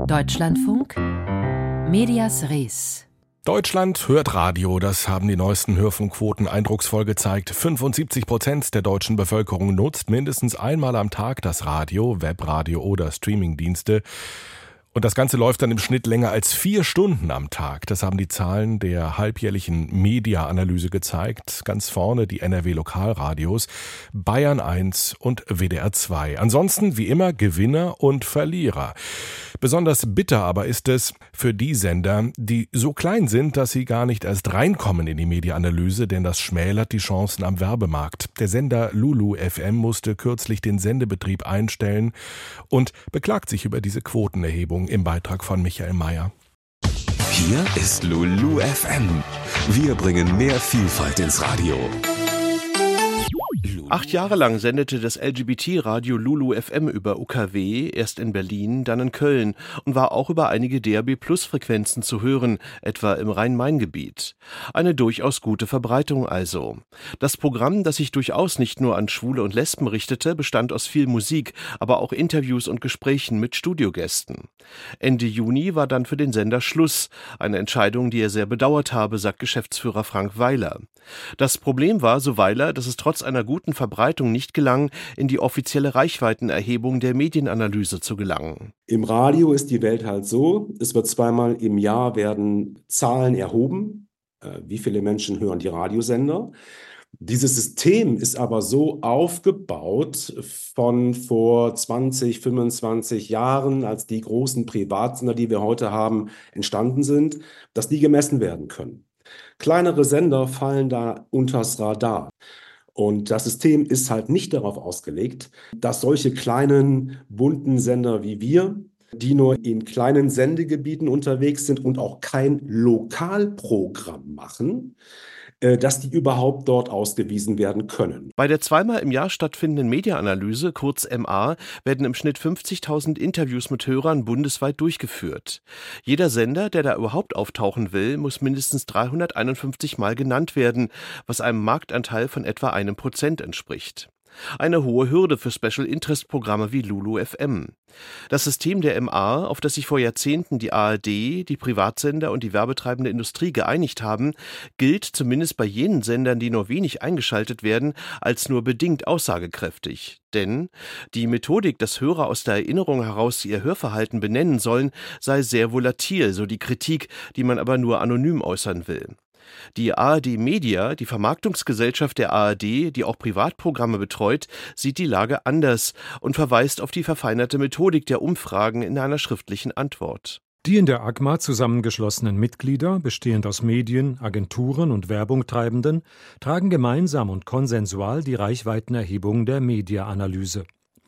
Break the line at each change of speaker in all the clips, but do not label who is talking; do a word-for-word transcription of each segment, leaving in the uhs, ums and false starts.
Deutschlandfunk Medias Res.
Deutschland hört Radio, das haben die neuesten Hörfunkquoten eindrucksvoll gezeigt. fünfundsiebzig Prozent der deutschen Bevölkerung nutzt mindestens einmal am Tag das Radio, Webradio oder Streamingdienste. Und das Ganze läuft dann im Schnitt länger als vier Stunden am Tag. Das haben die Zahlen der halbjährlichen Media-Analyse gezeigt. Ganz vorne die N R W-Lokalradios, Bayern eins und W D R zwei. Ansonsten wie immer Gewinner und Verlierer. Besonders bitter aber ist es für die Sender, die so klein sind, dass sie gar nicht erst reinkommen in die Media-Analyse, denn das schmälert die Chancen am Werbemarkt. Der Sender Lulu F M musste kürzlich den Sendebetrieb einstellen und beklagt sich über diese Quotenerhebung im Beitrag von Michael Mayer.
Hier ist Lulu F M. Wir bringen mehr Vielfalt ins Radio.
Acht Jahre lang sendete das L G B T-Radio Lulu F M über U K W, erst in Berlin, dann in Köln und war auch über einige D A B Plus Frequenzen zu hören, etwa im Rhein-Main-Gebiet. Eine durchaus gute Verbreitung also. Das Programm, das sich durchaus nicht nur an Schwule und Lesben richtete, bestand aus viel Musik, aber auch Interviews und Gesprächen mit Studiogästen. Ende Juni war dann für den Sender Schluss, eine Entscheidung, die er sehr bedauert habe, sagt Geschäftsführer Frank Weiler. Das Problem war, so Weiler, dass es trotz einer guten Verbreitung nicht gelang, in die offizielle Reichweitenerhebung der Medienanalyse zu gelangen.
Im Radio ist die Welt halt so, es wird zweimal im Jahr werden Zahlen erhoben, äh, wie viele Menschen hören die Radiosender. Dieses System ist aber so aufgebaut von vor zwanzig, fünfundzwanzig Jahren, als die großen Privatsender, die wir heute haben, entstanden sind, dass die gemessen werden können. Kleinere Sender fallen da unters Radar. Und das System ist halt nicht darauf ausgelegt, dass solche kleinen, bunten Sender wie wir, die nur in kleinen Sendegebieten unterwegs sind und auch kein Lokalprogramm machen, dass die überhaupt dort ausgewiesen werden können.
Bei der zweimal im Jahr stattfindenden Media-Analyse, kurz M A, werden im Schnitt fünfzigtausend Interviews mit Hörern bundesweit durchgeführt. Jeder Sender, der da überhaupt auftauchen will, muss mindestens dreihunderteinundfünfzig Mal genannt werden, was einem Marktanteil von etwa einem Prozent entspricht. Eine hohe Hürde für Special-Interest-Programme wie Lulu F M. Das System der M A, auf das sich vor Jahrzehnten die A R D, die Privatsender und die werbetreibende Industrie geeinigt haben, gilt zumindest bei jenen Sendern, die nur wenig eingeschaltet werden, als nur bedingt aussagekräftig. Denn die Methodik, dass Hörer aus der Erinnerung heraus ihr Hörverhalten benennen sollen, sei sehr volatil, so die Kritik, die man aber nur anonym äußern will. Die A R D Media, die Vermarktungsgesellschaft der A R D, die auch Privatprogramme betreut, sieht die Lage anders und verweist auf die verfeinerte Methodik der Umfragen in einer schriftlichen Antwort.
Die in der A G M A zusammengeschlossenen Mitglieder, bestehend aus Medien, Agenturen und Werbungtreibenden, tragen gemeinsam und konsensual die Reichweitenerhebung der Media-Analyse.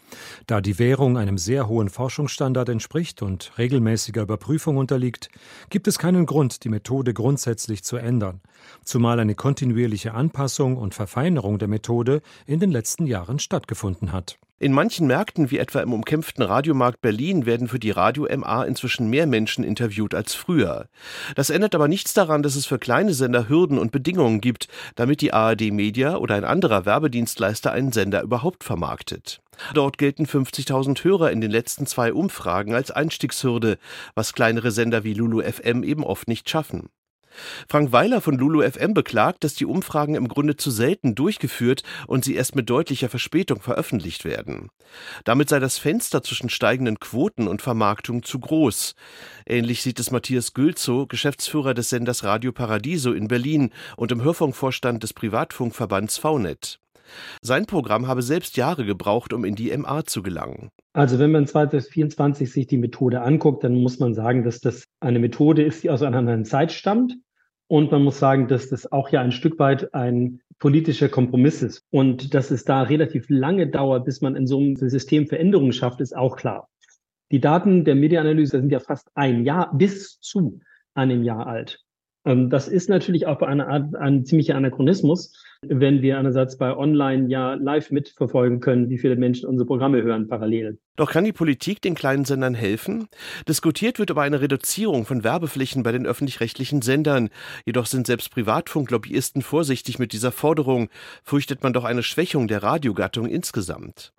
Da die Währung einem sehr hohen Forschungsstandard entspricht und regelmäßiger Überprüfung unterliegt, gibt es keinen Grund, die Methode grundsätzlich zu ändern, zumal eine kontinuierliche Anpassung und Verfeinerung der Methode in den letzten Jahren stattgefunden hat.
In manchen Märkten, wie etwa im umkämpften Radiomarkt Berlin, werden für die Radio-M A inzwischen mehr Menschen interviewt als früher. Das ändert aber nichts daran, dass es für kleine Sender Hürden und Bedingungen gibt, damit die A R D Media oder ein anderer Werbedienstleister einen Sender überhaupt vermarktet. Dort gelten fünfzigtausend Hörer in den letzten zwei Umfragen als Einstiegshürde, was kleinere Sender wie Lulu F M eben oft nicht schaffen. Frank Weiler von Lulu F M beklagt, dass die Umfragen im Grunde zu selten durchgeführt und sie erst mit deutlicher Verspätung veröffentlicht werden. Damit sei das Fenster zwischen steigenden Quoten und Vermarktung zu groß. Ähnlich sieht es Matthias Gülzow, Geschäftsführer des Senders Radio Paradiso in Berlin und im Hörfunkvorstand des Privatfunkverbands V net. Sein Programm habe selbst Jahre gebraucht, um in die M A zu gelangen.
Also wenn man zweitausendvierundzwanzig sich die Methode anguckt, dann muss man sagen, dass das eine Methode ist, die aus einer anderen Zeit stammt. Und man muss sagen, dass das auch ja ein Stück weit ein politischer Kompromiss ist. Und dass es da relativ lange dauert, bis man in so einem System Veränderungen schafft, ist auch klar. Die Daten der Media-Analyse sind ja fast ein Jahr bis zu einem Jahr alt. Das ist natürlich auch eine Art, ein ziemlicher Anachronismus, wenn wir einerseits bei Online ja live mitverfolgen können, wie viele Menschen unsere Programme hören parallel.
Doch kann die Politik den kleinen Sendern helfen? Diskutiert wird über eine Reduzierung von Werbeflächen bei den öffentlich-rechtlichen Sendern. Jedoch sind selbst Privatfunklobbyisten vorsichtig mit dieser Forderung, fürchtet man doch eine Schwächung der Radiogattung insgesamt.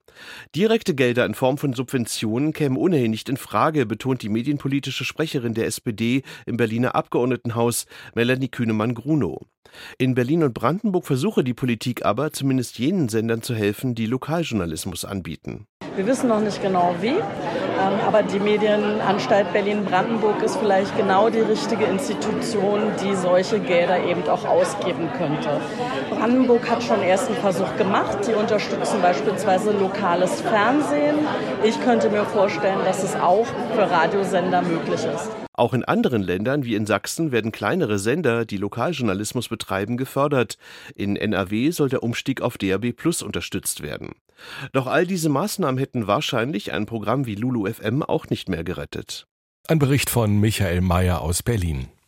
Direkte Gelder in Form von Subventionen kämen ohnehin nicht in Frage, betont die medienpolitische Sprecherin der S P D im Berliner Abgeordnetenhaus, Melanie Kühnemann-Grunow. In Berlin und Brandenburg versuche die Politik aber, zumindest jenen Sendern zu helfen, die Lokaljournalismus anbieten.
Wir wissen noch nicht genau wie, aber die Medienanstalt Berlin-Brandenburg ist vielleicht genau die richtige Institution, die solche Gelder eben auch ausgeben könnte. Brandenburg hat schon erst einen Versuch gemacht. Die unterstützen beispielsweise lokales Fernsehen. Ich könnte mir vorstellen, dass es auch für Radiosender möglich ist.
Auch in anderen Ländern wie in Sachsen werden kleinere Sender, die Lokaljournalismus betreiben, gefördert. In N R W soll der Umstieg auf D A B Plus unterstützt werden. Doch all diese Maßnahmen hätten wahrscheinlich ein Programm wie Lulu F M auch nicht mehr gerettet.
Ein Bericht von Michael Mayer aus Berlin.